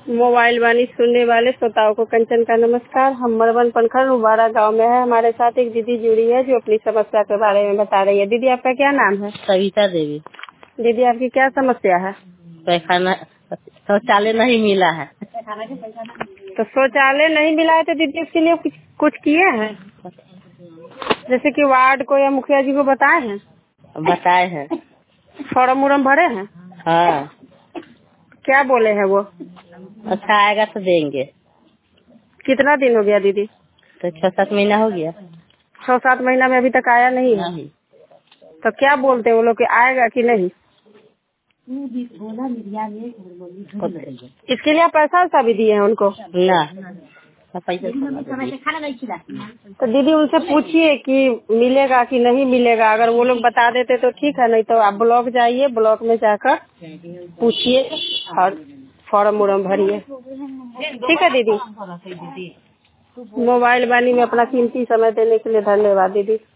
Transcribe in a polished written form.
Mobile वाणी सुनने वाले श्रोताओं को कंचन का नमस्कार। हम मरवन पनखर उबारा गांव में है। हमारे साथ एक दीदी जुड़ी है जो अपनी समस्या के बारे में बता रही है। दीदी आपका क्या नाम है? सविता देवी। दीदी आपकी क्या समस्या है? पैखाना शौचालय नहीं मिला है। तो शौचालय नहीं मिला है तो दीदी इसके लिए कुछ किए हैं? जैसे कि वार्ड को या मुखिया जी को बताए हैं? बताए हैं। फॉर्म उर्म भरे हैं? हाँ। क्या बोले हैं वो? अच्छा आएगा तो देंगे। कितना दिन हो गया दीदी? तो 6-7 महीना हो गया। 6-7 महीना में अभी तक आया नहीं है? नहीं। तो क्या बोलते हैं वो लोग कि आएगा कि नहीं? इसके लिए आप पैसा वैसा भी दिए हैं उनको? ना पैसा। तो दीदी उनसे पूछिए कि मिलेगा कि नहीं मिलेगा। अगर वो लोग बता देते तो ठीक है, नहीं तो आप ब्लॉक जाइए, ब्लॉक में जाकर पूछिए और फॉर्म उर्म भरिए। ठीक है दीदी। मोबाइल वाणी में अपना कीमती समय देने के लिए धन्यवाद दीदी।